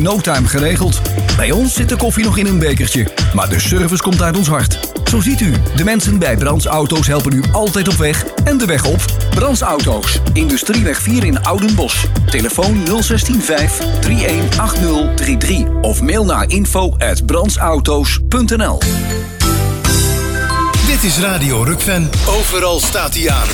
no time geregeld. Bij ons zit de koffie nog in een bekertje, maar de service komt uit ons hart. Zo ziet u, de mensen bij Brands Auto's helpen u altijd op weg en de weg op. Brands Auto's, Industrieweg 4 in Oudenbosch. Telefoon 016 318033 of mail naar info@brandsauto's.nl. Dit is Radio Rukven. Overal staat hij aan.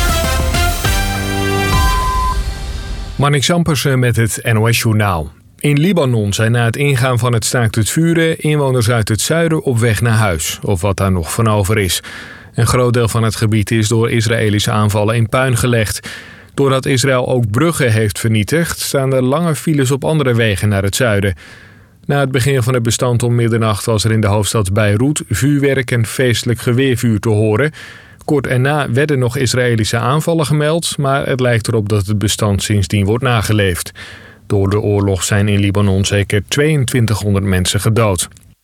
Marnix Ampersen met het NOS-journaal. In Libanon zijn na het ingaan van het staakt het vuren inwoners uit het zuiden op weg naar huis, of wat daar nog van over is. Een groot deel van het gebied is door Israëlische aanvallen in puin gelegd. Doordat Israël ook bruggen heeft vernietigd, staan er lange files op andere wegen naar het zuiden. Na het begin van het bestand om middernacht was er in de hoofdstad Beirut vuurwerk en feestelijk geweervuur te horen. Kort erna werden nog Israëlische aanvallen gemeld, maar het lijkt erop dat het bestand sindsdien wordt nageleefd. Door de oorlog zijn in Libanon zeker 2200 mensen gedood.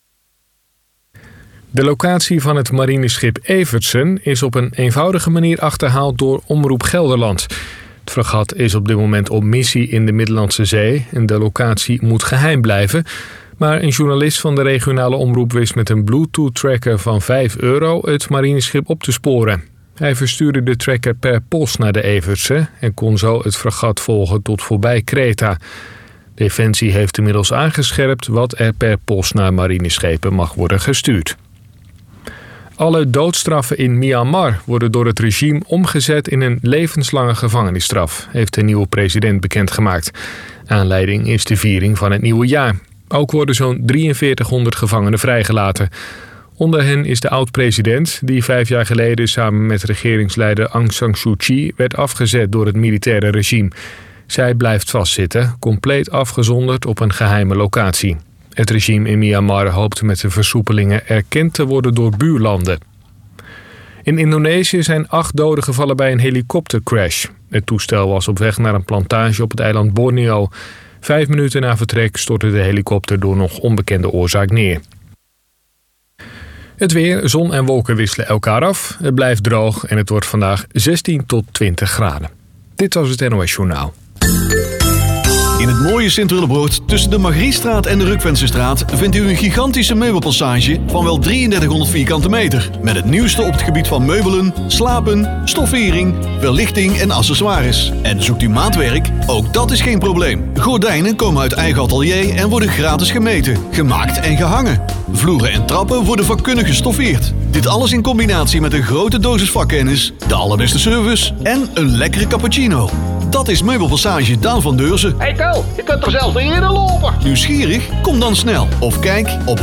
De locatie van het marineschip Evertsen is op een eenvoudige manier achterhaald door Omroep Gelderland. Het fregat is op dit moment op missie in de Middellandse Zee en de locatie moet geheim blijven. Maar een journalist van de regionale omroep wist met een Bluetooth-tracker van €5 het marineschip op te sporen. Hij verstuurde de tracker per post naar de Evertsen en kon zo het fregat volgen tot voorbij Kreta. Defensie heeft inmiddels aangescherpt wat er per post naar marineschepen mag worden gestuurd. Alle doodstraffen in Myanmar worden door het regime omgezet in een levenslange gevangenisstraf, heeft de nieuwe president bekendgemaakt. Aanleiding is de viering van het nieuwe jaar. Ook worden zo'n 4300 gevangenen vrijgelaten. Onder hen is de oud-president, die 5 jaar geleden samen met regeringsleider Aung San Suu Kyi werd afgezet door het militaire regime. Zij blijft vastzitten, compleet afgezonderd op een geheime locatie. Het regime in Myanmar hoopt met de versoepelingen erkend te worden door buurlanden. In Indonesië zijn 8 doden gevallen bij een helikoptercrash. Het toestel was op weg naar een plantage op het eiland Borneo. 5 minuten na vertrek stortte de helikopter door nog onbekende oorzaak neer. Het weer, zon en wolken wisselen elkaar af. Het blijft droog en het wordt vandaag 16 tot 20 graden. Dit was het NOS Journaal. In het mooie Sint-Willebroord tussen de Margriestraat en de Rukvensestraat vindt u een gigantische meubelpassage van wel 3300 vierkante meter. Met het nieuwste op het gebied van meubelen, slapen, stoffering, verlichting en accessoires. En zoekt u maatwerk? Ook dat is geen probleem. Gordijnen komen uit eigen atelier en worden gratis gemeten, gemaakt en gehangen. Vloeren en trappen worden vakkundig gestoffeerd. Dit alles in combinatie met een grote dosis vakkennis, de allerbeste service en een lekkere cappuccino. Dat is Meubelpassage Daan van Deurzen. Hey Ko, je kunt er zelfs niet in lopen. Nieuwsgierig? Kom dan snel of kijk op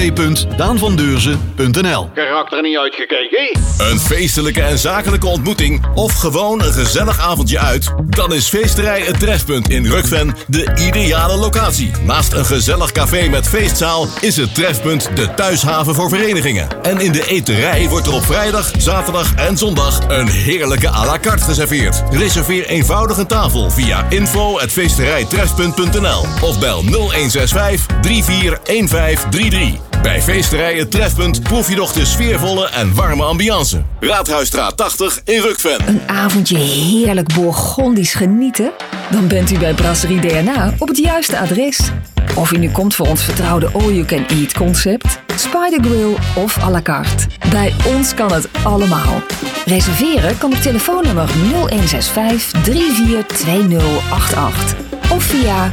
www.daanvandeurzen.nl. Geraakt er niet uitgekeken? Een feestelijke en zakelijke ontmoeting of gewoon een gezellig avondje uit? Dan is Feesterij Het Trefpunt in Rukven de ideale locatie. Naast een gezellig café met feestzaal is het Trefpunt de thuishaven voor verenigingen. En in de eterij wordt er op vrijdag, zaterdag en zondag een heerlijke à la carte geserveerd. Reserveer eenvoudig een tafel via info@feesterijtrefpunt.nl of bel 0165 341533. Bij Feesterij Het Trefpunt proef je nog de sfeervolle en warme ambiance. Raadhuisstraat 80 in Rukven. Een avondje heerlijk Bourgondisch genieten? Dan bent u bij Brasserie DNA op het juiste adres. Of u nu komt voor ons vertrouwde all-you-can-eat concept, Spider Grill of à la carte. Bij ons kan het allemaal. Reserveren kan op telefoonnummer 0165 342088 of via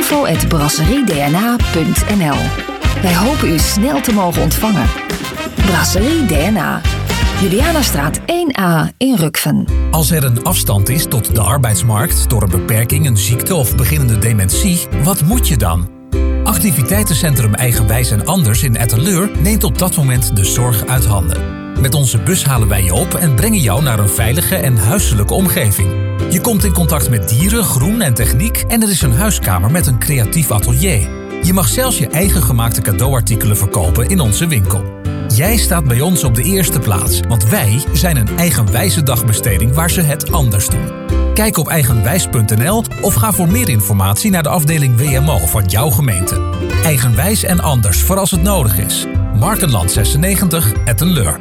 info@brasseriedna.nl. Wij hopen u snel te mogen ontvangen. Brasserie DNA. Julianastraat 1A in Rukven. Als er een afstand is tot de arbeidsmarkt door een beperking, een ziekte of beginnende dementie, wat moet je dan? Activiteitencentrum Eigenwijs en Anders in Etteleur neemt op dat moment de zorg uit handen. Met onze bus halen wij je op en brengen jou naar een veilige en huiselijke omgeving. Je komt in contact met dieren, groen en techniek en er is een huiskamer met een creatief atelier. Je mag zelfs je eigen gemaakte cadeauartikelen verkopen in onze winkel. Jij staat bij ons op de eerste plaats, want wij zijn een eigenwijze dagbesteding waar ze het anders doen. Kijk op eigenwijs.nl of ga voor meer informatie naar de afdeling WMO van jouw gemeente. Eigenwijs en anders voor als het nodig is. Markenland 96, Etteleur.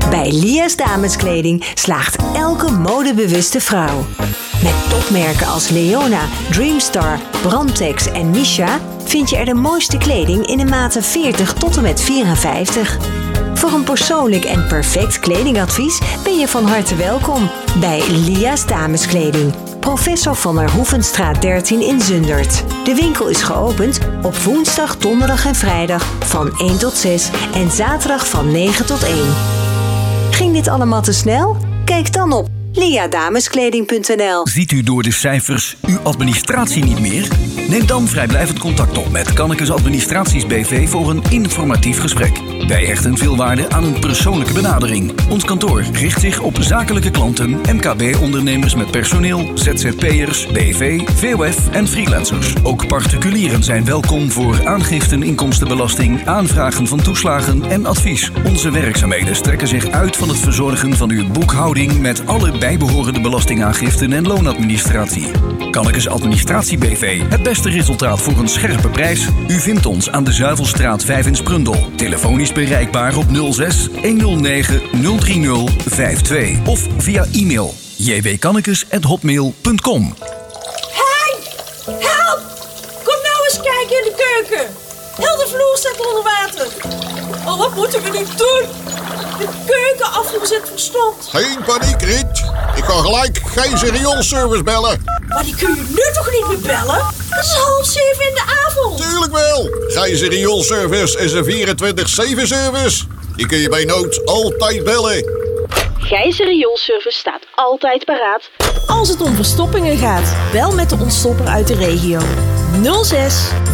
Bij Lia's Dameskleding slaagt elke modebewuste vrouw. Met topmerken als Leona, Dreamstar, Brantex en Misha vind je er de mooiste kleding in de maten 40 tot en met 54. Voor een persoonlijk en perfect kledingadvies ben je van harte welkom bij Lia's Dameskleding. Professor van der Hoevenstraat 13 in Zundert. De winkel is geopend op woensdag, donderdag en vrijdag van 1 tot 6 en zaterdag van 9 tot 1. Ging dit allemaal te snel? Kijk dan op liadameskleding.nl. Ziet u door de cijfers uw administratie niet meer? Neem dan vrijblijvend contact op met Kannekes Administraties BV voor een informatief gesprek. Wij hechten veel waarde aan een persoonlijke benadering. Ons kantoor richt zich op zakelijke klanten, MKB-ondernemers met personeel, ZZP'ers, BV, VOF en freelancers. Ook particulieren zijn welkom voor aangiften inkomstenbelasting, aanvragen van toeslagen en advies. Onze werkzaamheden strekken zich uit van het verzorgen van uw boekhouding met alle bijbehorende belastingaangiften en loonadministratie. Kannekes Administratie BV. Het beste resultaat voor een scherpe prijs. U vindt ons aan de Zuivelstraat 5 in Sprundel. Telefonisch bereikbaar op 06 109 030 52 of via e-mail jwkannekes@hotmail.com. Henk! Help! Kom nou eens kijken in de keuken. Heel de vloer staat onder water. Oh, wat moeten we nu doen? De keuken afgezet verstomd. Geen paniek, Riet. Ik kan gelijk Gijzer rioolservice bellen. Maar die kun je nu toch niet meer bellen? Het is 6:30 in de avond. Tuurlijk wel. Gijzer rioolservice is een 24/7 service. Die kun je bij nood altijd bellen. Gijzer rioolservice staat altijd paraat als het om verstoppingen gaat. Bel met de ontstopper uit de regio. 06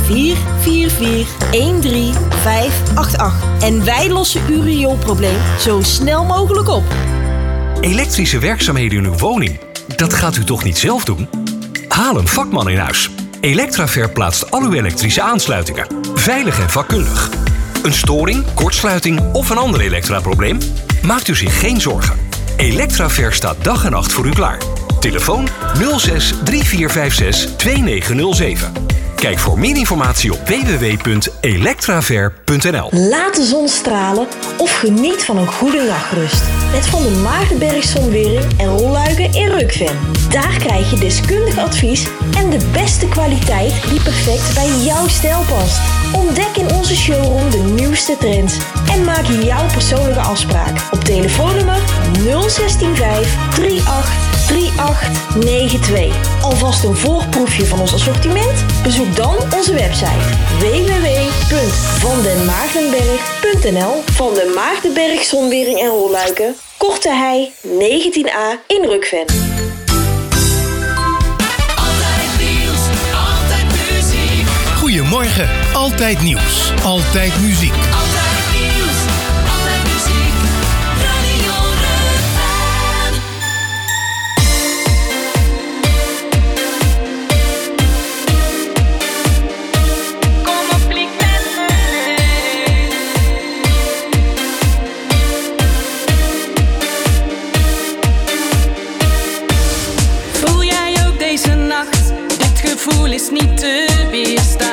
444 13588. En wij lossen uw rioolprobleem zo snel mogelijk op. Elektrische werkzaamheden in uw woning? Dat gaat u toch niet zelf doen? Haal een vakman in huis. Electraver plaatst al uw elektrische aansluitingen. Veilig en vakkundig. Een storing, kortsluiting of een ander elektraprobleem? Maakt u zich geen zorgen. Electraver staat dag en nacht voor u klaar. Telefoon 06 3456 2907. Kijk voor meer informatie op www.electraver.nl. Laat de zon stralen of geniet van een goede nachtrust. Met Van den Maartenberg Zonwering en Rolluiken in Rukven. Daar krijg je deskundig advies en de beste kwaliteit die perfect bij jouw stijl past. Ontdek in onze showroom de nieuwste trends en maak jouw persoonlijke afspraak op telefoonnummer 0165 38 3892. Alvast een voorproefje van ons assortiment? Bezoek dan onze website www.vandenmaartenberg.nl. Van den Maartenberg Zonwering en Rolluiken, Korte Hei 19A in Rukven. Goedemorgen, altijd nieuws, altijd muziek. Altijd nieuws, altijd muziek. Radio Rukven. Kom op, klik met me. Voel jij ook deze nacht? Dit gevoel is niet te weerstaan.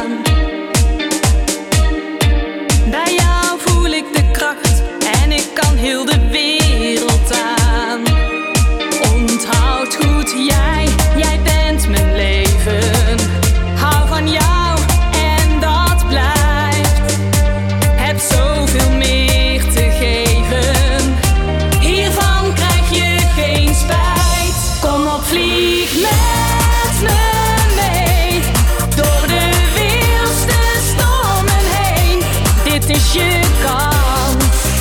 Bij jou voel ik de kracht en ik kan heel de wereld aan. Onthoud goed, jij bent mijn leven. Hou van jou en dat blijft. Heb zoveel meer te geven. Hiervan krijg je geen spijt. Kom op, vlieg met me mee. Door de wildste stormen heen. Dit is je kans.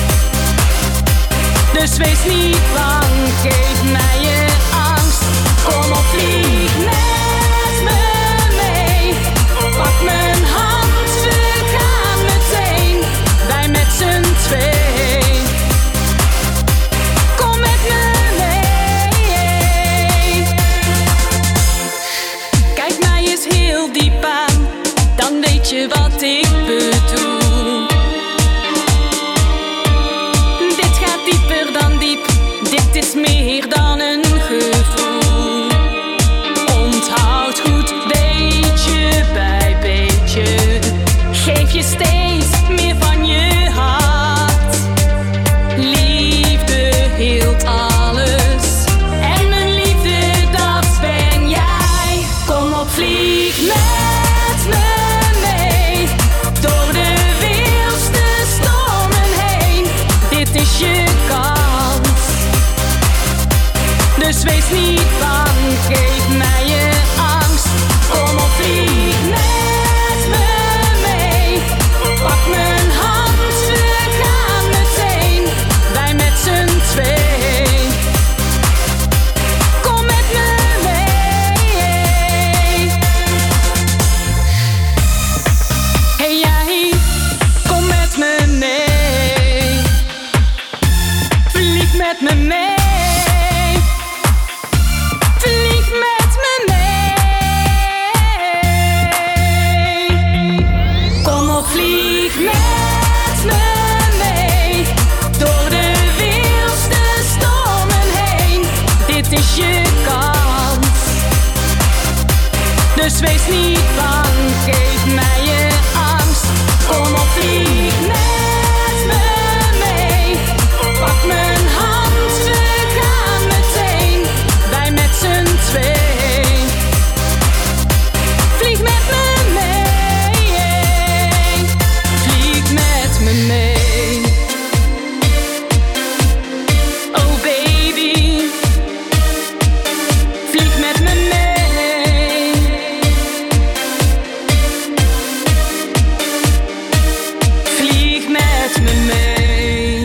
Dus wees niet bang, geef mij je angst. Kom op, vlieg met me mee. Pak mijn hand, we gaan meteen. Wij met z'n twee. Kom met me mee. Kijk mij eens heel diep aan, dan weet je wat ik bedoel. Dit gaat dieper dan diep, dit is meer dan een gevoel. Onthoud goed, beetje bij beetje. Geef je steeds meer van je hart. Liefde Vlieg met me mee, door de wildste stormen heen. Dit is je kans, dus wees niet bang, geef mij je angst. Kom op, vlieg met me mee, pak mijn hand, we gaan meteen, wij met z'n twee. Vlieg met me mee, vlieg met me mee. Oh baby, vlieg met me mee. Vlieg met me mee.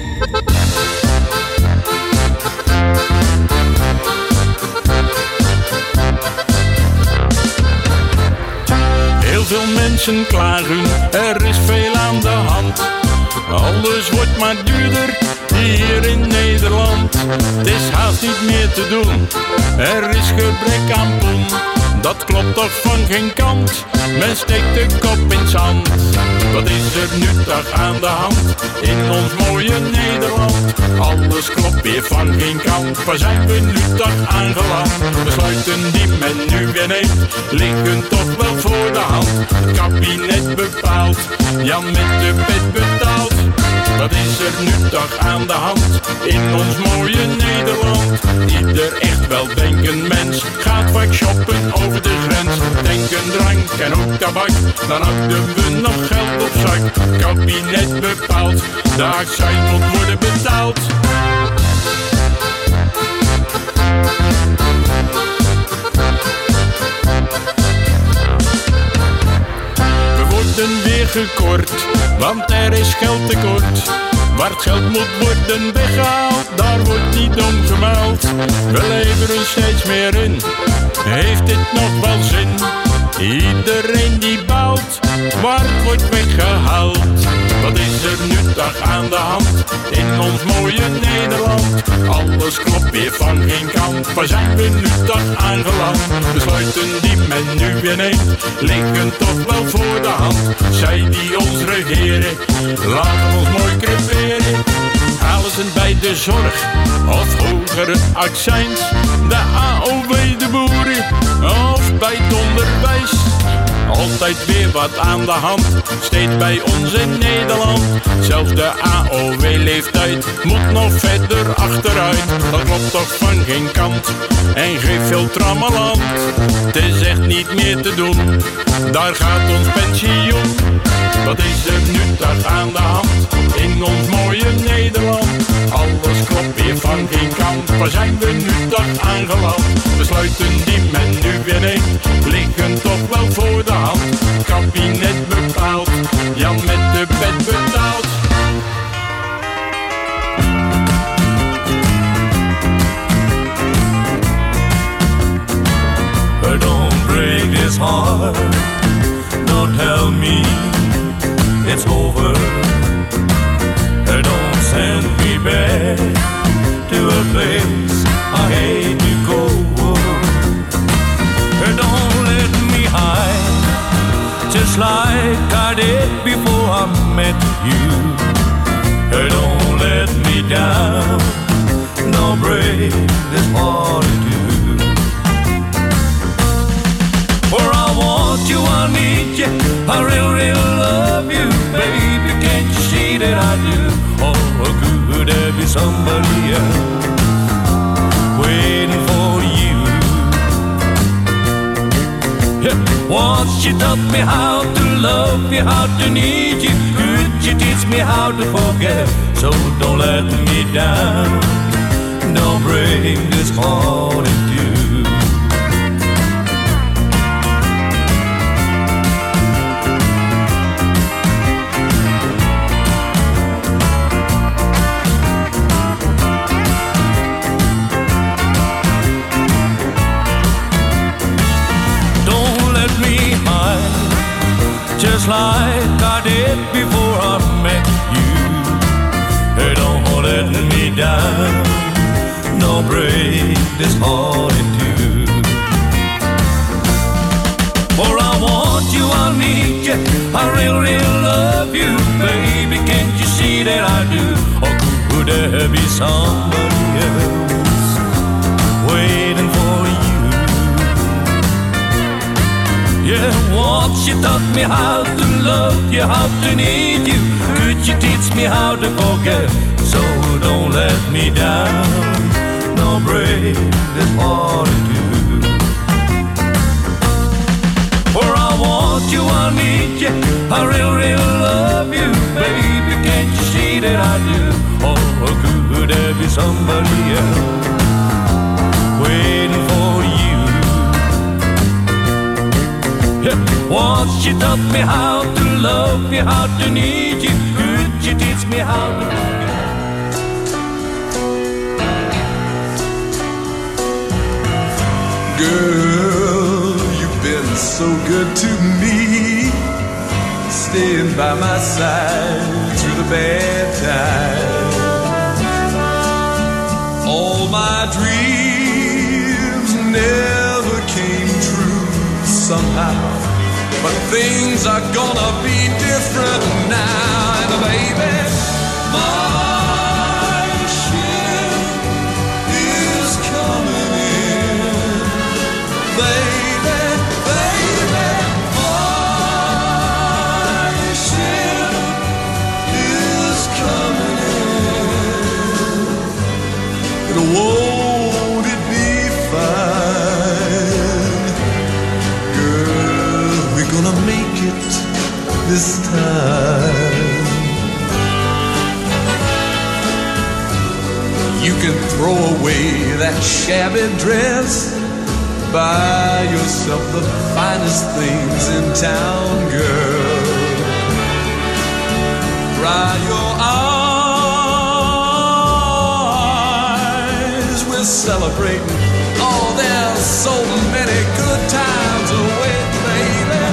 Heel veel mensen klagen, er is veel aan de hand. Alles wordt maar duurder hier in Nederland. Het is haast niet meer te doen, er is gebrek aan poen. Dat klopt toch van geen kant, men steekt de kop in zand. Wat is er nu toch aan de hand in ons mooie Nederland? Alles klopt weer van geen kant, waar zijn we nu toch aangeland? Besluiten die men nu weer neemt, liggen toch wel voor de hand. Het kabinet bepaalt, Jan met de pet betaalt. Wat is er nu toch aan de hand in ons mooie Nederland? Ieder echt weldenkend mens gaat vaak shoppen over de grens. Denken, drank en ook tabak, dan houden we nog geld op zak. Kabinet bepaalt, de accijns moet worden betaald. We worden weer gekort, want er is geldtekort. Waar het geld moet worden weggehaald, daar wordt niet om gemeld. We leveren steeds meer in, heeft dit nog wel zin? Iedereen die baalt, waar het wordt weggehaald. Wat is er nu toch aan de hand in ons mooie Nederland? Alles klopt weer van geen kant, waar zijn we nu toch aangeland? Besluiten die men nu weer neemt, liggen toch wel voor de hand. Zij die ons regeren, laten ons mooi creperen. Halen ze bij de zorg of hogere accijns, de AOW de boeren of bij het onderwijs. Altijd weer wat aan de hand, steeds bij ons in Nederland. Zelfs de AOW-leeftijd moet nog verder achteruit. Dat klopt toch van geen kant en geeft veel trammeland. Het is echt niet meer te doen, daar gaat ons pensioen. Wat is er nu toch aan de hand in ons mooie Nederland? Alles klopt weer van geen kant, waar zijn we nu toch aangeland? Besluiten die men nu weer neemt, liggen toch wel voor de hand. Kabinet bepaalt, Jan met de pet betaalt. Don't break this heart, don't tell me it's over. Don't send me back to a place I hate to go. Don't let me hide, just like I did before I met you. Don't let me down, don't break this heart in two. For I want you, I need you, I really love you, baby. Can't you see that I do? Oh, could there be somebody else waiting for you? Yeah. Once you taught me how to love you, how to need you. Could you teach me how to forget? So don't let me down, don't break this heart in two. Just like I did before I met you. Don't let me down, don't break this heart in two. For I want you, I need you, I really love you, somebody else waiting for you. Yeah, once you taught me how to love you, how to need you. Could you teach me how to forget? So don't let me down, no break this heart in two. For I want you, I need you, I really love you, baby. Can't you see that I do? Oh, could there be somebody else waiting for you? Yeah. Once you taught me how to love you, how to need you. Could you teach me how to love you? Girl, you've been so good to me, staying by my side through the bad times. All my dreams never came true somehow, but things are gonna be different now. And baby, my ship is coming in. Baby, baby, my ship is coming in. And won't it be fine? Girl, we're gonna make it this time. You can throw away that shabby dress, buy yourself the finest things in town, girl. Dry your eyes, we're celebrating. Oh, there's so many good times away, baby.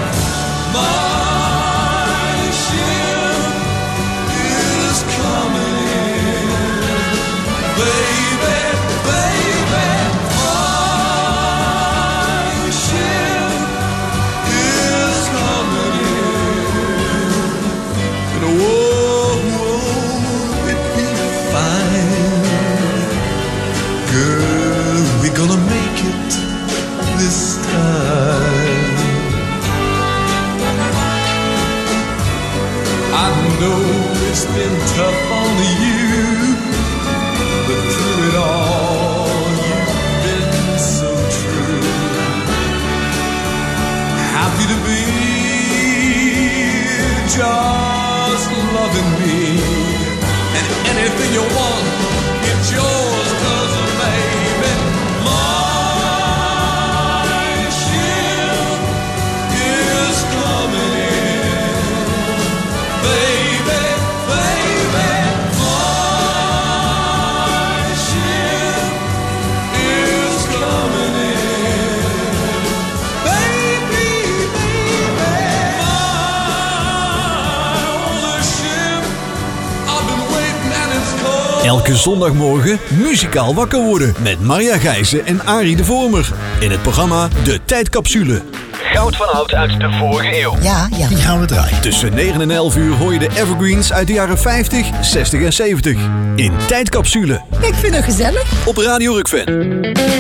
My ship is coming in, baby, baby. Gonna make it this time. I know it's been tough on you, but through it all, you've been so true. Happy to be just loving me, and anything you want, it's yours, 'cause baby, Elke zondagmorgen muzikaal wakker worden met Maria Gijzen en Arie de Vormer. In het programma De Tijdcapsule. Goud van oud uit de vorige eeuw. Ja, die gaan we draaien. Tussen 9 en 11 uur hoor je de evergreens uit de jaren 50, 60 en 70. In Tijdcapsule. Ik vind het gezellig. Op Radio Rukven.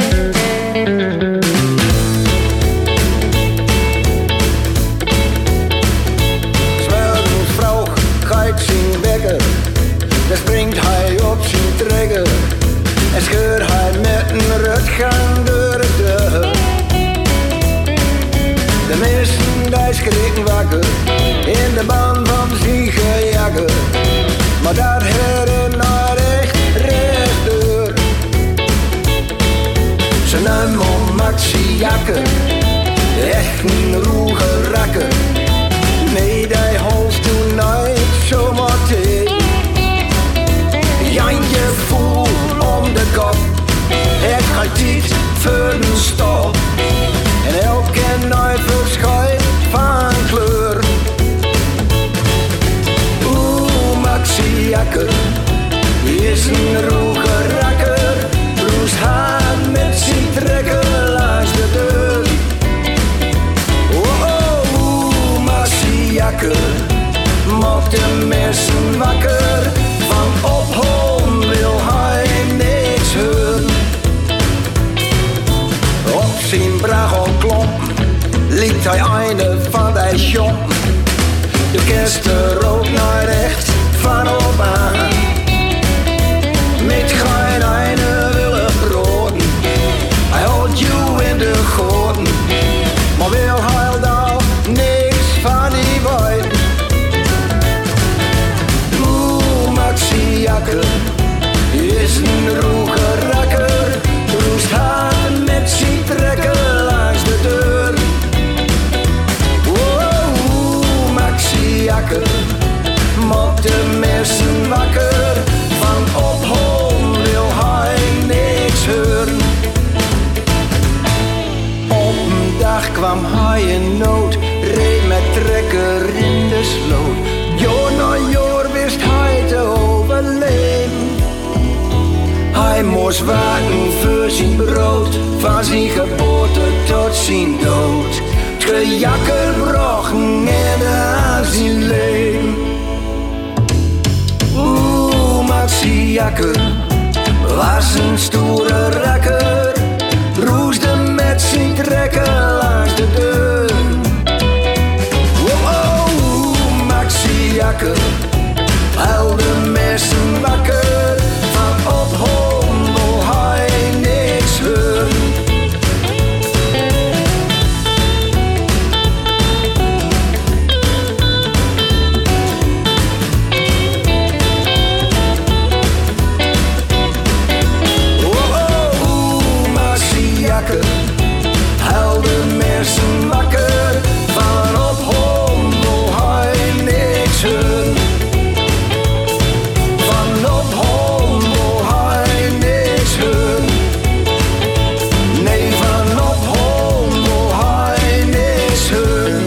Vrouw, ga ik zien wekken. Dan springt hij op zijn trekker en scheurt hij met een rutgang door de deur. De mensen die schrikken wakker in de baan van zijn gejakker, maar dat heren naar echt rechtdoor. meester ook naar rechts van op aan. Met geen ene willen broden, hij houdt jou in de goten, maar wil hij daar niks van die buiten. Maxi Jakker is een roege rakker, roest haar met zijn trekker langs de deur. Oh, Maxi Jakker maakt de mensen wakker, van ophol wil hij niks horen. Op een dag kwam hij in nood, reed met trekker in de sloot. Jaar na jaar wist hij te overleven. Hij moest waken voor zijn brood, van zijn geboorte tot zijn dood. Het gejakker bracht net aan zijn leven. Maxi Jakker was een stoere rakker, roesde met zijn trekker langs de deur. Maxi Jakker houdt de mensen wakker, van ophol wil hij niks horen. Maxi Jakker houdt de mensen wakker, van ophol wil hij niks horen. Van ophol wil hij niks horen. Nee, van ophol wil hij niks horen.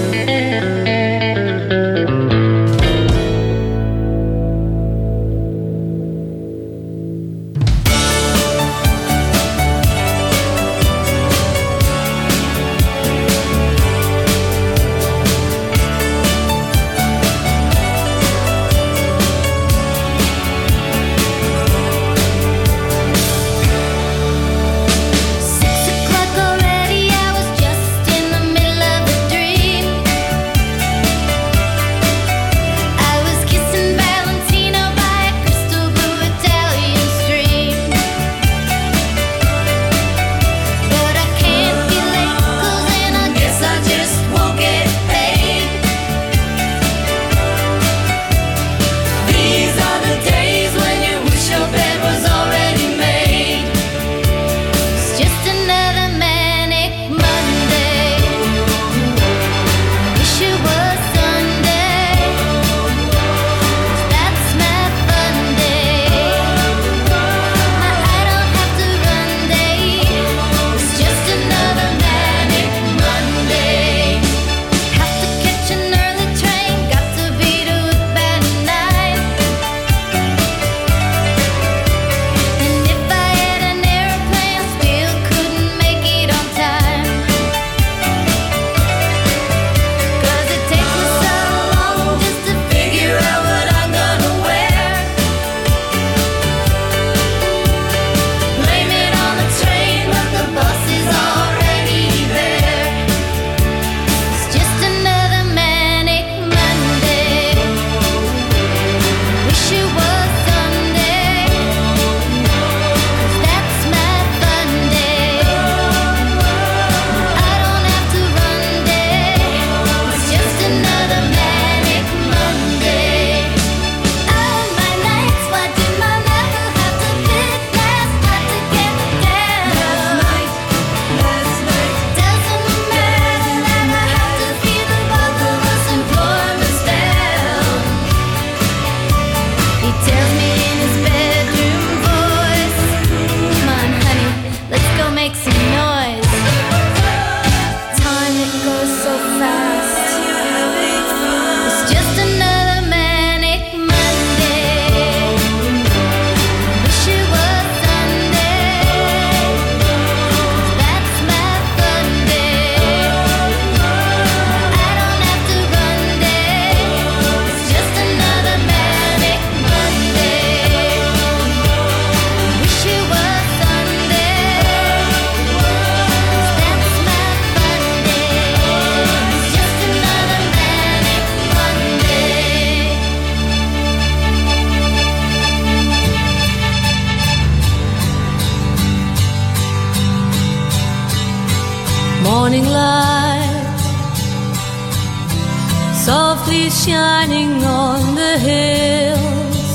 softly shining on the hills,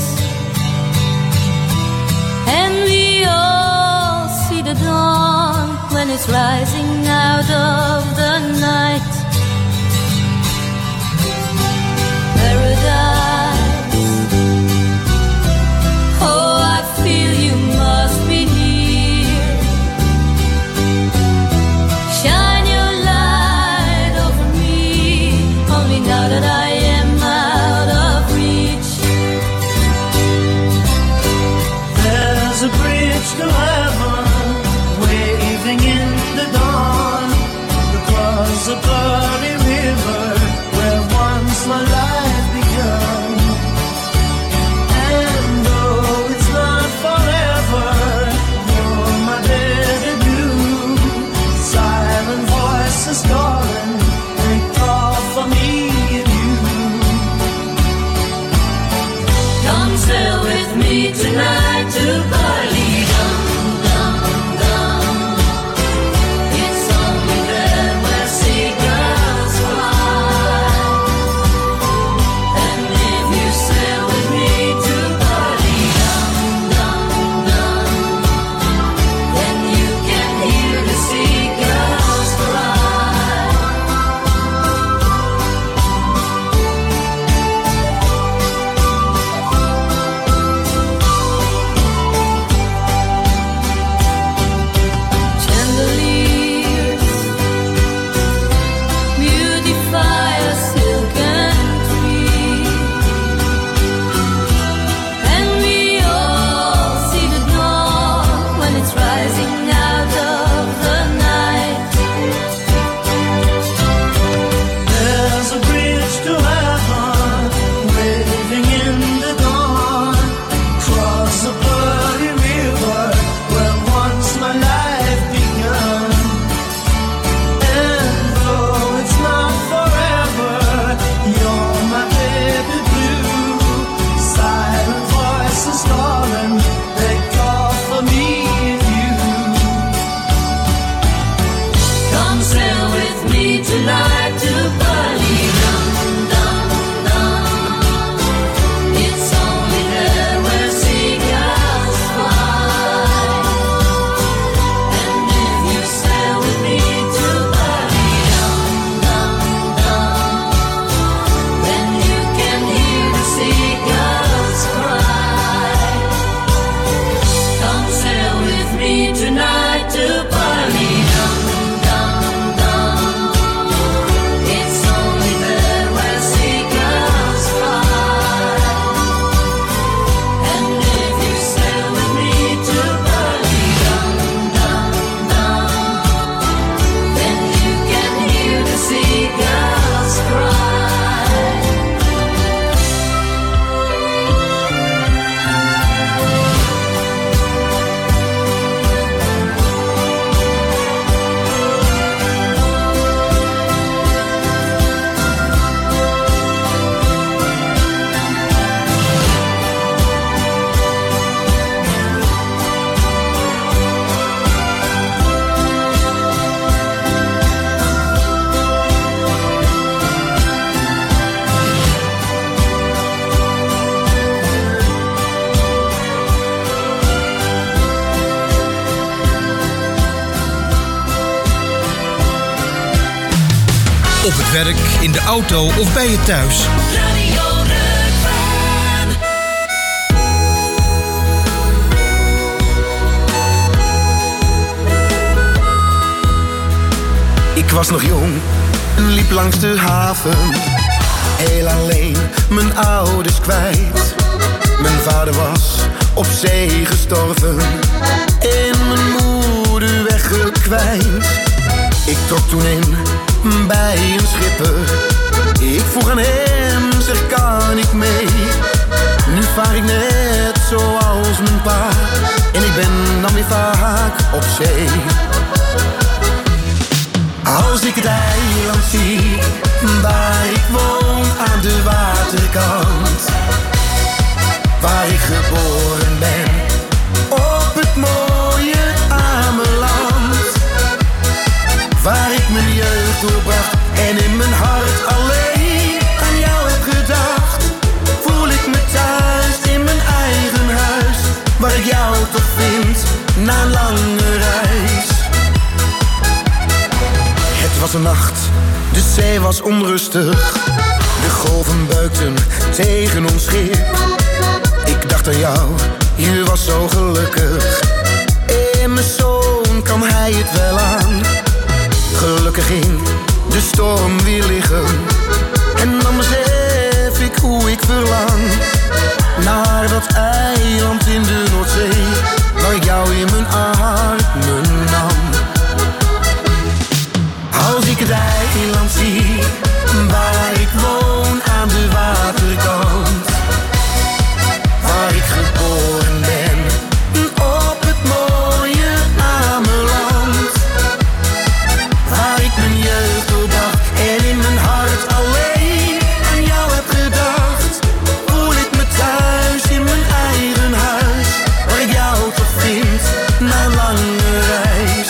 and we all see the dawn when it's rising out of the night. Paradise, oh, I feel you must be near. Shine your light over me, only now that I am out of reach. There's a bridge to heaven, waving in the dawn, across the bloody river, where once my life began. And though it's not forever, you're my better blue. Silent voices calling, they call for me and you. Come sail with me tonight to Bali. Op het werk, in de auto of bij je thuis. Radio Rukven. Ik was nog jong en liep langs de haven. Heel alleen, mijn ouders kwijt. Mijn vader was op zee gestorven en mijn moeder weggekwijnd. Ik trok toen in bij een schipper. Ik vroeg aan hem, zeg kan ik mee? Nu vaar ik net zoals mijn pa en ik ben dan weer vaak op zee. Als ik het eiland zie waar ik woon aan de waterkant, waar ik geboren ben op het mooie Ameland, waar ik mijn jeugd doorbracht en in mijn hart alleen aan jou zomerse nacht, de zee was onrustig. De golven buikten tegen ons schip. Ik dacht aan jou, je was zo gelukkig. En mijn zoon, kan hij het wel aan? Gelukkig ging de storm weer liggen. En dan besef ik hoe ik verlang naar dat eiland in de Noordzee, waar ik jou in mijn armen nam. Als ik het eiland zie, waar ik woon aan de waterkant, waar ik geboren ben, op het mooie Ameland, waar ik mijn jeugd doorbracht en in mijn hart alleen aan jou heb gedacht, voel ik me thuis in mijn eigen huis, waar ik jou toch vind na een lange reis.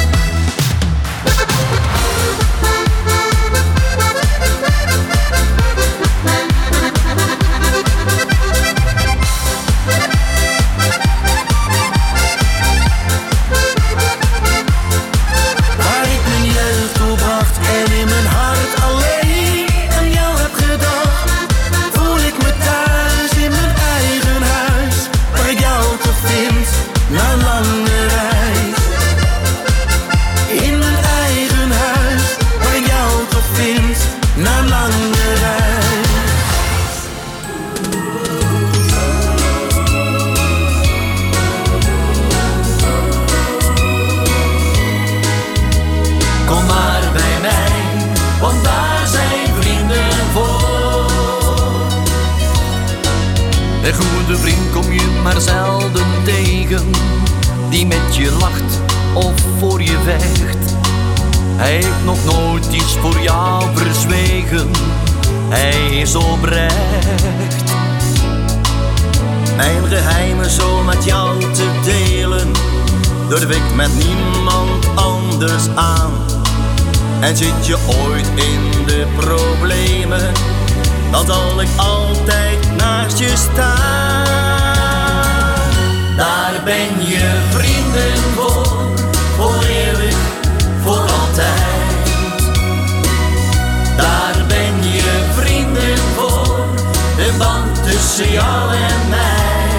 Een goede vriend kom je maar zelden tegen, die met je lacht of voor je vecht. Hij heeft nog nooit iets voor jou verzwegen, hij is oprecht. Mijn geheimen zo met jou te delen, durf ik met niemand anders aan. En zit je ooit in de problemen, dan zal ik altijd naast je staan. Daar ben je vrienden voor eeuwig, voor altijd. Daar ben je vrienden voor, de band tussen jou en mij.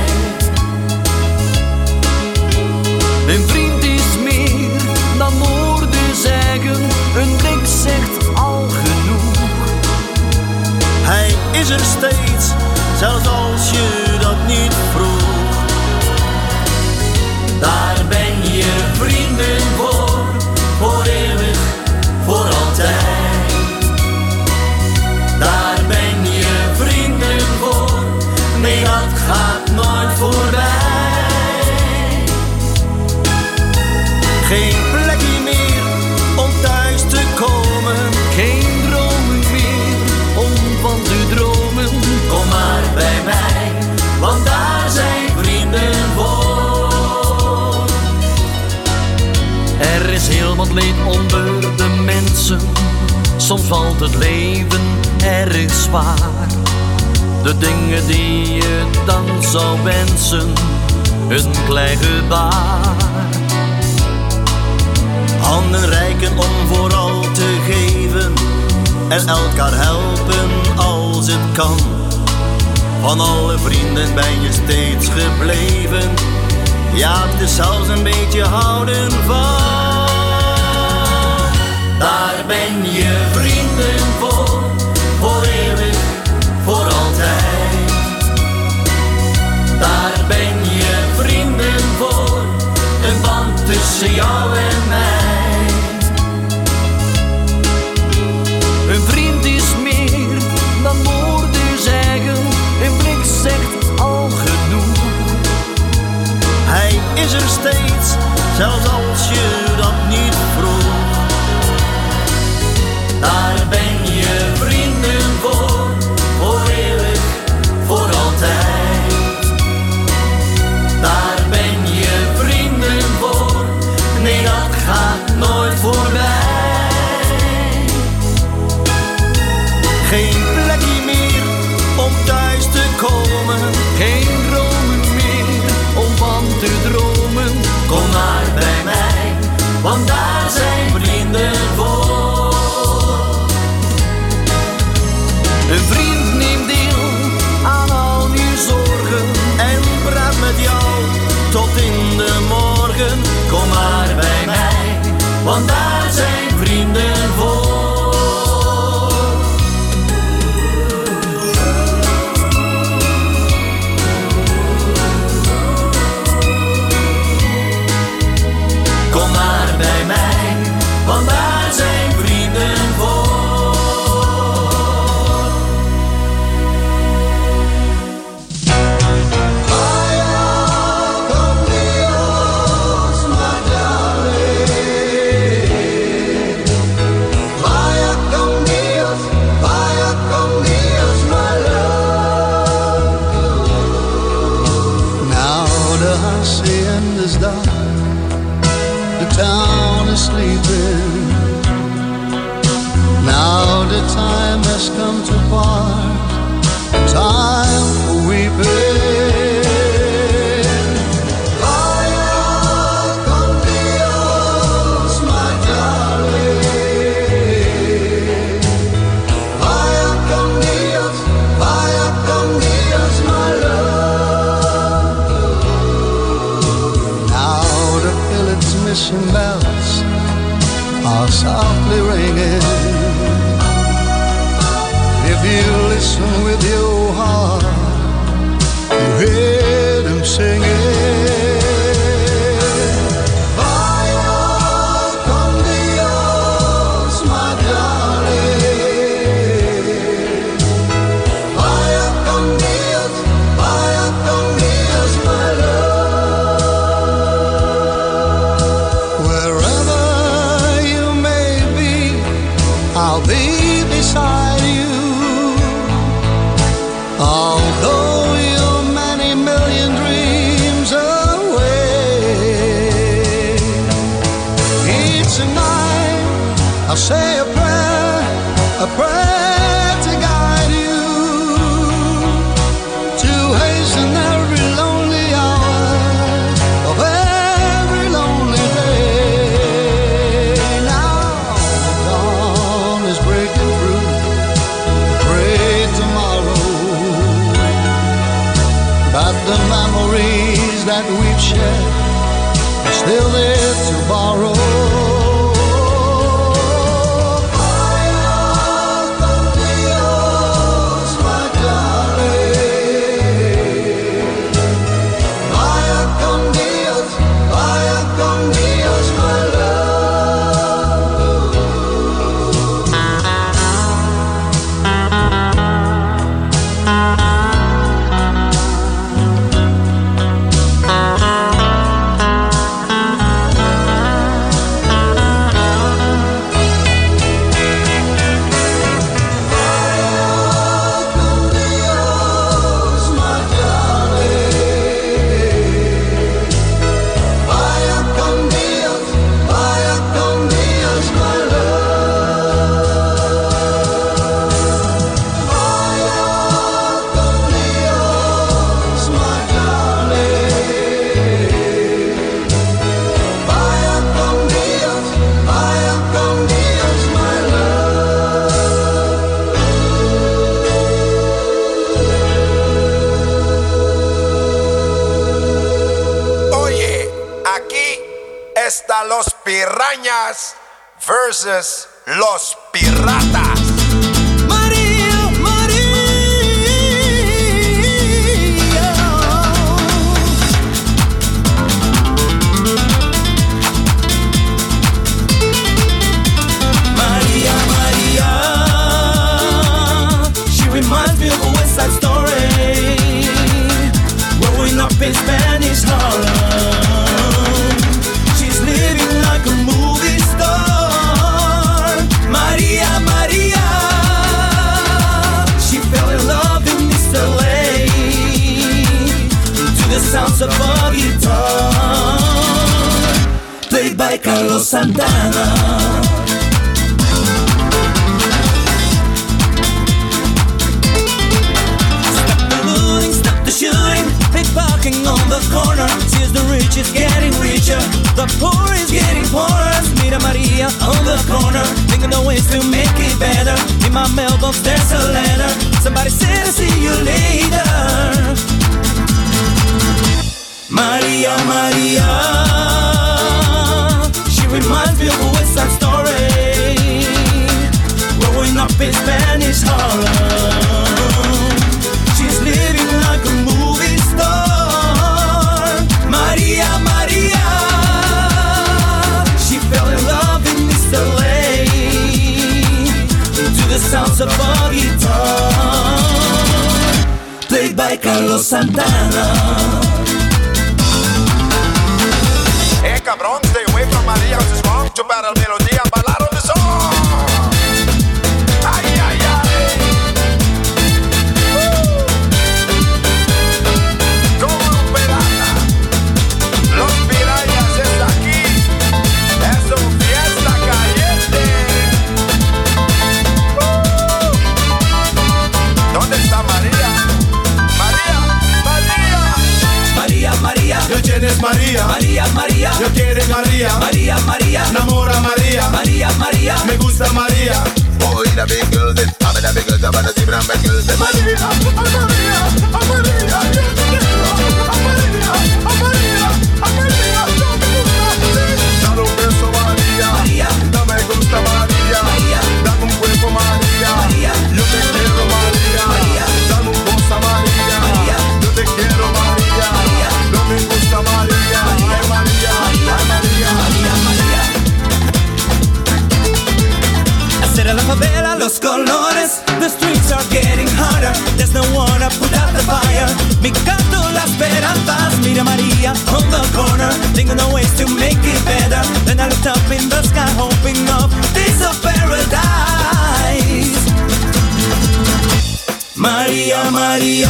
Een vriend is meer dan woorden zeggen, een blik zegt al genoeg. Hij is er steeds, zelfs als je dat niet vroeg. Daar ben je vrienden voor eeuwig, voor altijd. Daar ben je vrienden voor, nee dat gaat nooit voorbij. Geen plekje meer om thuis te komen, geen dromen meer om van te dromen. Kom maar bij mij, want daar zijn vrienden voor. Er is heel wat leed onder de mensen, soms valt het leven erg zwaar. De dingen die je dan zou wensen, een klein gebaar. Handen reiken om vooral te geven en elkaar helpen als het kan. Van alle vrienden ben je steeds gebleven, ja het is zelfs een beetje houden van. Daar ben je vrienden voor eeuwig, voor altijd. Daar ben je vrienden voor, een band tussen jou en mij. Een vriend is meer dan woorden zeggen, een blik zegt al genoeg. Hij is er steeds, zelfs als je dat niet vroeg. Daar tot in de morgen. Kom maar bij mij, want daar zijn vrienden voor. Kom maar bij mij, want daar zijn vrienden voor. The town is sleeping. Now the time has come to part. Time for weeping. Vaya con Dios, my darling. Vaya con Dios, my love. Now the village mission bells are softly ringing. If you listen with your heart, you hear them singing. Vaya con Dios, my darling. Vaya con Dios, my love. Wherever you may be, I'll be beside you. Although you're many million dreams away, each night I'll say a prayer to guide you, to hasten every lonely hour of every lonely day. Now the dawn is breaking through, pray tomorrow, but the memories that we've shared are still there to borrow. Vaya con Dios, my darling. Vaya con Dios, my Están los Pirañas versus los Piratas. María, María, she reminds me of a West Side Story, growing up in Spanish Harlem. Living like a movie star, Maria, Maria. She fell in love in East LA to the sounds of a guitar, played by Carlos Santana. Stop the shooting, pickpocketing on the corner. Sees the rich is getting richer, the poor is getting poorer. Mira Maria on the corner, thinking of ways to make it better. In my mailbox there's a letter, somebody said I'll see you later. Maria. Maria, Maria. She reminds me of a West Side Story. Growing up in Spanish Harlem. She's living like a movie star. Maria, Maria. She fell in love in East LA to the sounds of a guitar played by Carlos Santana. Hey cabrón, stay away from Maria, it's wrong to battle melodía, bailar on the song. Ay, ay, ay. Como pirata, los pirañas es aquí, es una fiesta caliente. ¿Dónde está María? María, María. María, María, ¿yo quién es María? María, María, yo quiero María. María, María, enamora María. María, María, me gusta María. Boy, the big girl, the big girl, the big girl, the María, María, María, yo te quiero. María, María, María, yo me gusta. Dale un beso María, María, no me gusta María. María, dame un cuerpo María, María, yo te quiero María. María, dame un cosa María, María, yo te quiero María. María, no me gusta María. Ay María, ay María, María, María. Hacer a la favela los colores. The streets are getting hotter. There's no one to put out the fire. Mi canto las esperanzas. Mira María on the corner, thinking of ways to make it better. Then I looked up in the sky, hoping of this of paradise. María, María.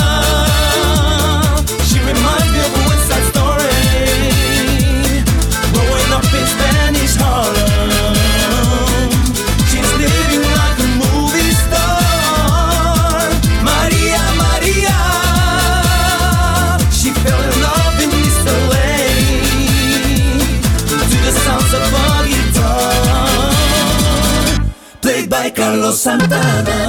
She reminds me of a West Side Story. Growing up in Spanish Harlem. She's living like a movie star. María, María. She fell in love in East LA to the sounds of a guitar played by Carlos Santana.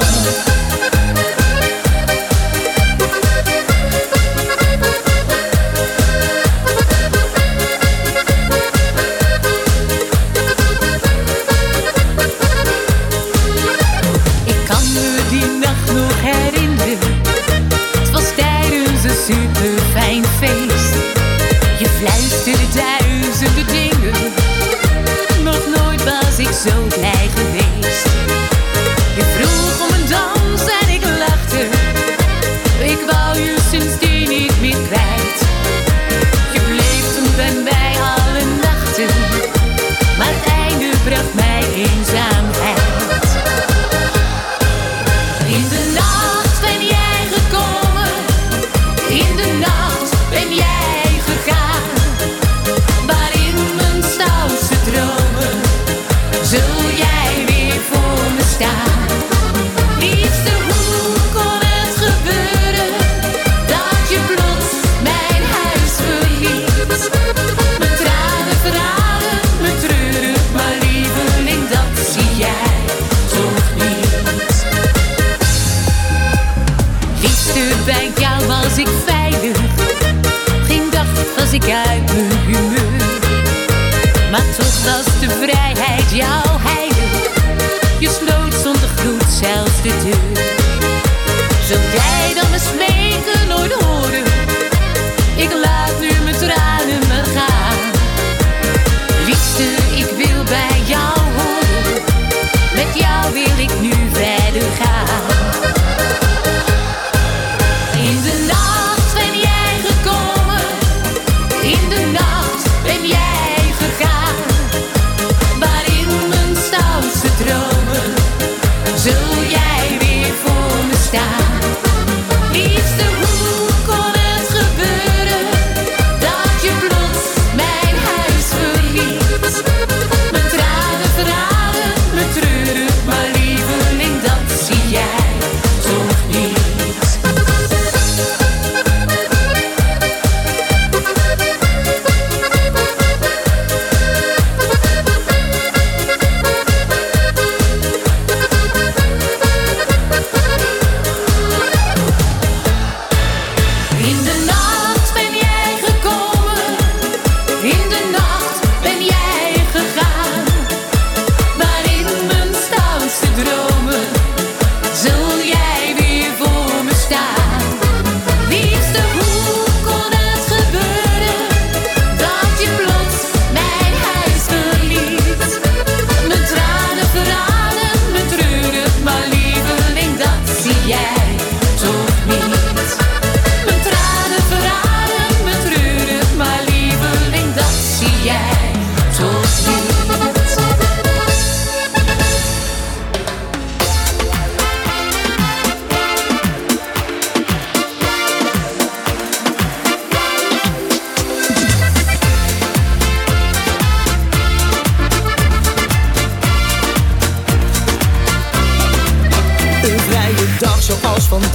Superfijn feest. Je fluisterde duizenden dingen. Nog nooit was ik zo blij geweest. Je vroeg om een dans en ik lachte. Ik wou je sindsdien niet meer kwijt. Je bleef toen bij mij alle nachten. Maar het einde bracht mij eenzaamheid. In de nacht ben jij gekomen. In de nacht ben jij gegaan, maar in mijn stoutste dromen zul jij weer voor me staan. Liefste, hoe kon het gebeuren dat je plots mijn huis verliet? Mijn tranen verraden, me treuren, maar lieveling, dat zie jij toch niet. Liefste, bij jou was ik veilig, geen dag was ik uit mijn humeur. Maar toch was de vrijheid jouw heilig, je sloot zonder groet zelfs de deur. Zult jij dan mijn smeken nooit horen? Ik laat nu mijn tranen maar gaan. Liefste, ik wil bij jou horen, met jou wil ik nu verder gaan. In de nacht ben jij gekomen, in de nacht ben jij gegaan. Maar in mijn stoutste dromen zul jij weer voor me staan.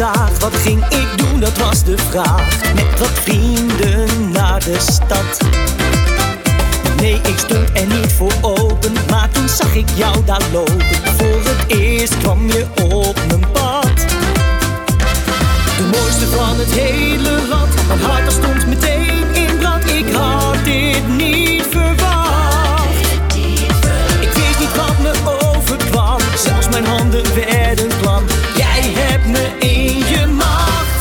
vandaag, wat ging ik doen, dat was de vraag. Met wat vrienden naar de stad. Nee, ik stond er niet voor open, maar toen zag ik jou daar lopen. Voor het eerst kwam je op mijn pad. De mooiste van het hele land, mijn hart dat stond meteen in brand. Ik had dit niet verwacht. Ik wist niet wat me overkwam, zelfs mijn handen werden klam. Jij hebt me in je macht.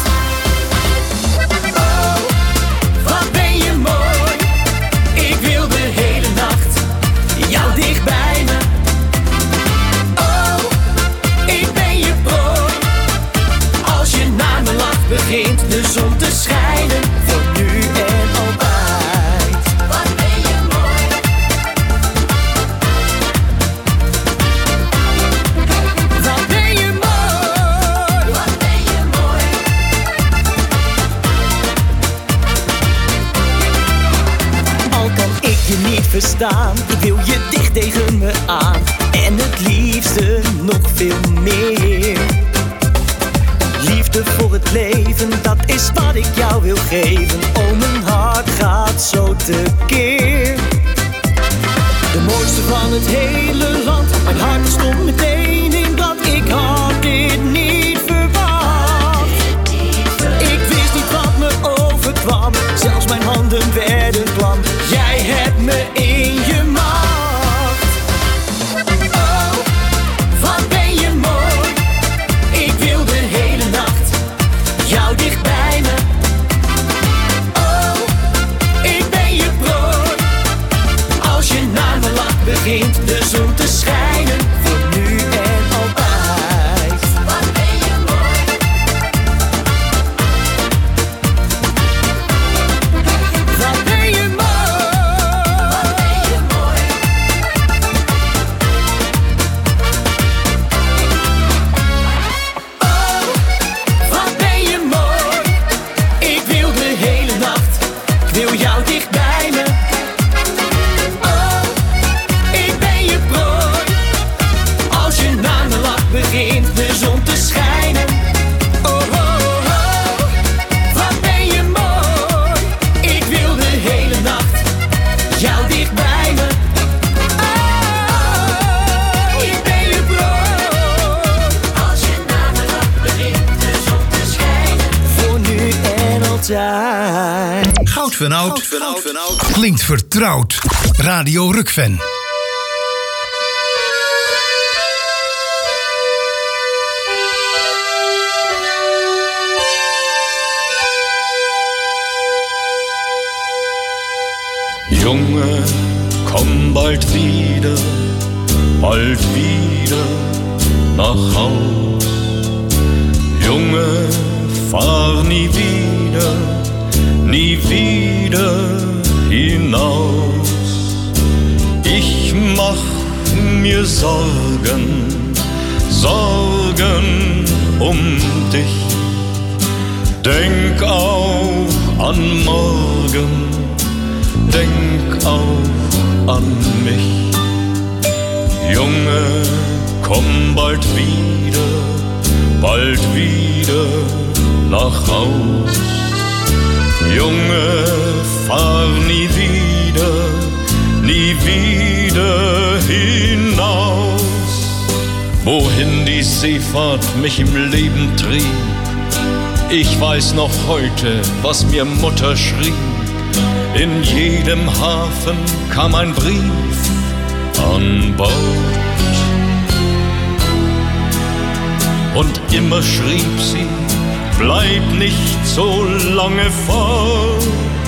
Oh, wat ben je mooi. Ik wil de hele nacht jou dicht bij me. Oh, ik ben je prooi. Als je naar me lacht begint de zon te schijnen. Voor nu en altijd. Wat ben je mooi. Wat ben je mooi. Wat ben je mooi. Al kan ik je niet verstaan, ik wil je dicht tegen me aan. En het liefste nog veel meer. Liefde voor het leven, dat is wat ik jou wil geven. Oh, mijn hart gaat zo tekeer. De mooiste van het hele land, mijn hart stond meteen in brand. Ik had dit niet verwacht. Ik wist niet wat me overkwam, zelfs mijn handen werden klam. Jij hebt me in je macht. Oh, wat ben je mooi. Ik wil de hele nacht jou dicht bij me. Oh, ik ben je prooi. Als je naar me lacht begint de zon te schijnen. Voor nu en altijd. Wat ben je mooi. Wat ben je mooi. Wat ben je mooi. Oh, wat ben je mooi. Ik wil de hele nacht, ik wil jou dicht bij me. Oh, ik ben je prooi. Als je naar me lacht begint de zon te schijnen. Oh, oh, oh, wat ben je mooi. Ik wil de hele nacht jou dicht bij me. Oh, ik ben je prooi. Als je naar me lacht begint de zon te schijnen. Voor nu en altijd. Goud van Oud klinkt vertrouwd. Radio Rukven. Junge, komm bald wieder nach Haus. Junge, fahr nie wieder hinaus. Ich mach mir Sorgen um dich. Denk auch an morgen, denk auch an mich. Junge, komm bald wieder nach Haus. Junge, fahr nie wieder hinaus. Wohin die Seefahrt mich im Leben trieb, ich weiß noch heute, was mir Mutter schrieb. In jedem Hafen kam ein Brief an Bord. Und immer schrieb sie, bleib nicht so lange fort.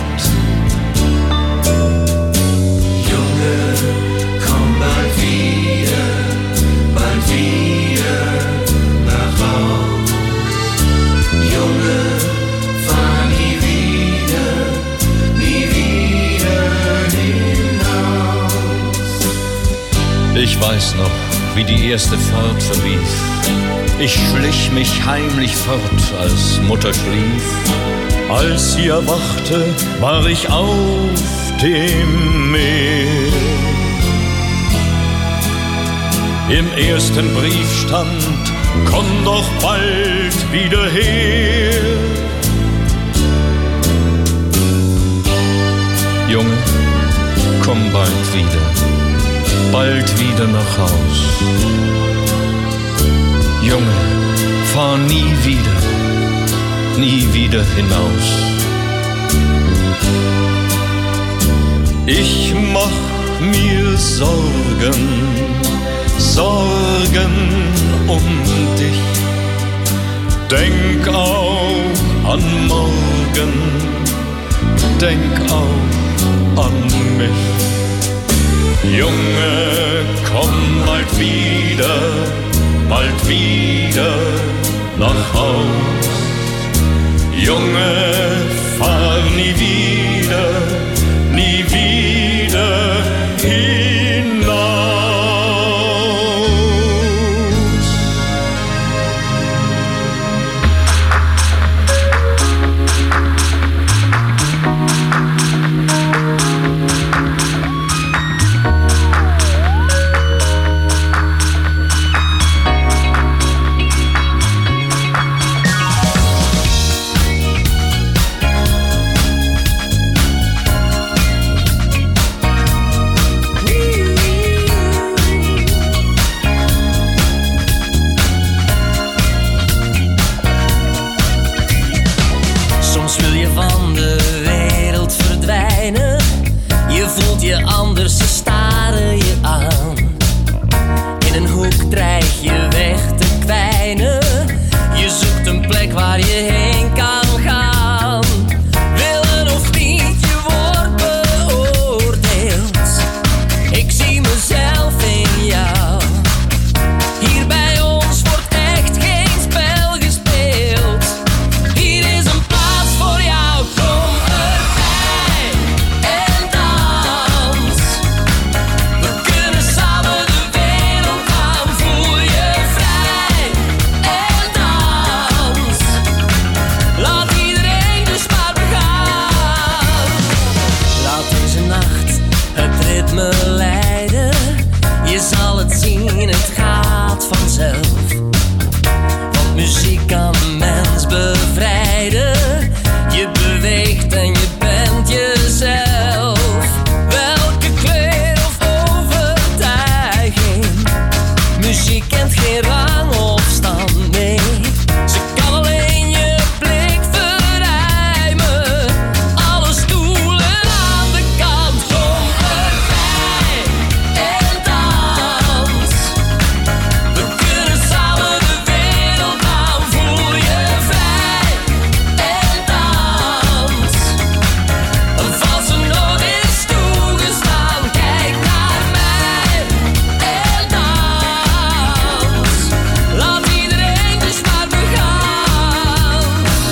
Junge, komm bald wieder nach Haus. Junge, fahr nie wieder hinaus. Ich weiß noch, wie die erste Fahrt verlief. Ich schlich mich heimlich fort, als Mutter schlief. Als sie erwachte, war ich auf dem Meer. Im ersten Brief stand komm doch bald wieder her. Junge, komm bald wieder nach Haus. Junge, fahr nie wieder hinaus. Ich mach mir Sorgen um dich. Denk auch an morgen, denk auch an mich. Junge, komm bald wieder nach Haus. Junge, fahr nie wieder hinaus. Anders, ze staren je aan. In een hoek dreig je weg te kwijnen. Je zoekt een plek waar je heen kan gaan. Willen of niet, je wordt beoordeeld. Ik zie mezelf in jou. Hier bij ons wordt echt geen spel gespeeld. Hier is een plaats voor jou, kom erbij en dans. We kunnen samen de wereld aan, voel je vrij en dans. Laat iedereen dus maar begaan. Laat deze nacht het ritme leiden. Je zal het zien, het gaat vanzelf. Want muziek kan een mens bevrijden. Je beweegt en je bent jezelf. Welke kleur of overtuiging. Muziek kent geen rang of stand, nee. Ze kan alleen je blik verruimen. Alle stoelen aan de kant, kom erbij en dans. We kunnen samen de wereld aan, voel je vrij en dans. Een valse noot is toegestaan, kijk naar mij en dans. Laat iedereen dus maar begaan.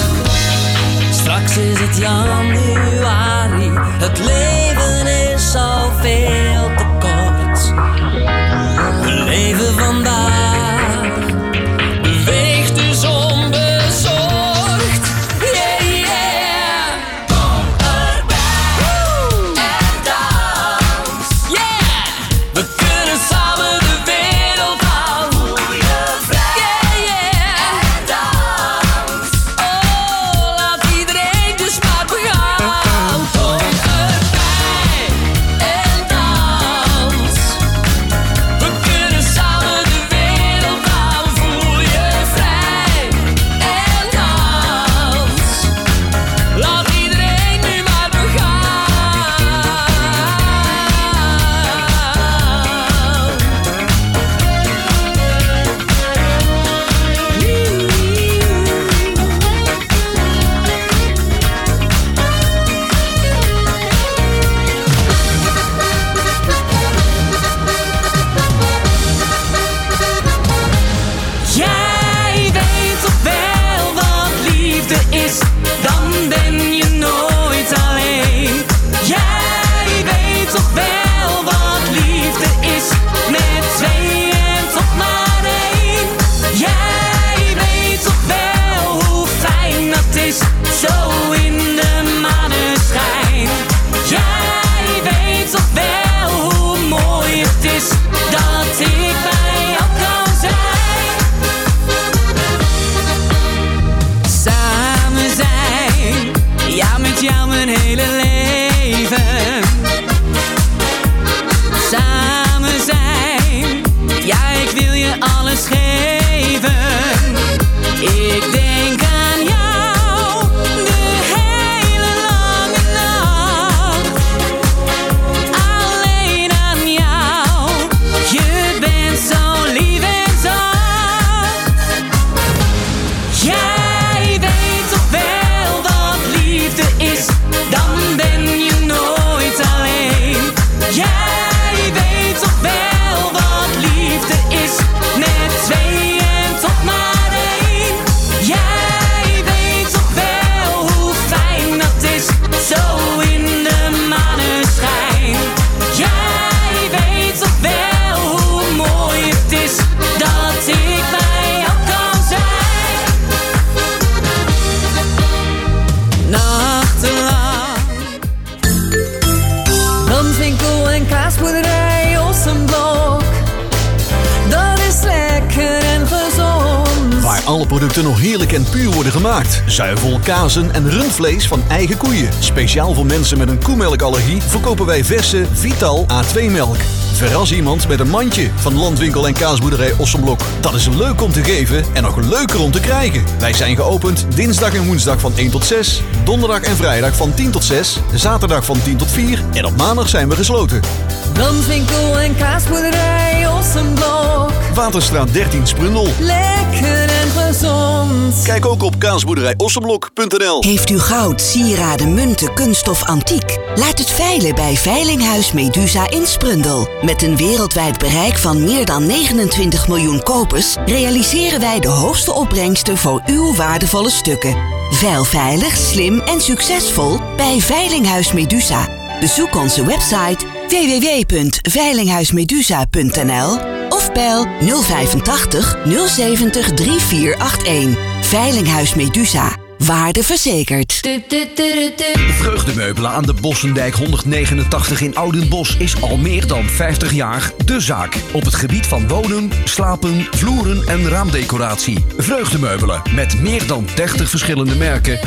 Straks is het januari, het leven is al veel te kort. We leven vandaag, beweeg dus onbezorgd. Yeah, yeah. Kom erbij en dans. Yeah. We kunnen samen de wereld aan. Voel je vrij yeah, yeah. En dans. Oh, laat iedereen dus maar begaan. Kom erbij en dans. We kunnen samen de wereld aan. Voel je vrij en dans. Laat iedereen nu maar begaan. Jij weet toch wel wat liefde is, dan ben je nooit alleen. Jij weet toch wel wat liefde is, met twee en toch maar één. Jij weet toch wel hoe fijn dat is, zo in de maneschijn. Jij weet toch wel hoe mooi het is, dat ik bij jou kan zijn. alle producten nog heerlijk en puur worden gemaakt. Zuivel, kazen en rundvlees van eigen koeien. Speciaal voor mensen met een koemelkallergie verkopen wij verse Vital A2-melk. Verras iemand met een mandje van Landwinkel en Kaasboerderij Ossenblok. Dat is leuk om te geven en nog leuker om te krijgen. Wij zijn geopend dinsdag en woensdag van 1 tot 6, donderdag en vrijdag van 10 tot 6, zaterdag van 10 tot 4 en op maandag zijn we gesloten. Landwinkel en Kaasboerderij Ossenblok. Waterstraat 13 Sprundel. Lekker en gezond. Kijk ook op kaasboerderijossenblok.nl. Heeft u goud, sieraden, munten, kunststof, antiek? Laat het veilen bij Veilinghuis Medusa in Sprundel. Met een wereldwijd bereik van meer dan 29 miljoen kopers realiseren wij de hoogste opbrengsten voor uw waardevolle stukken. Veil veilig, slim en succesvol bij Veilinghuis Medusa. Bezoek onze website www.veilinghuismedusa.nl of bel 085 070 3481. Veilinghuis Medusa. Waarde verzekerd. Vreugdemeubelen aan de Bossendijk 189 in Oudenbosch is al meer dan 50 jaar de zaak. Op het gebied van wonen, slapen, vloeren en raamdecoratie. Vreugdemeubelen met meer dan 30 verschillende merken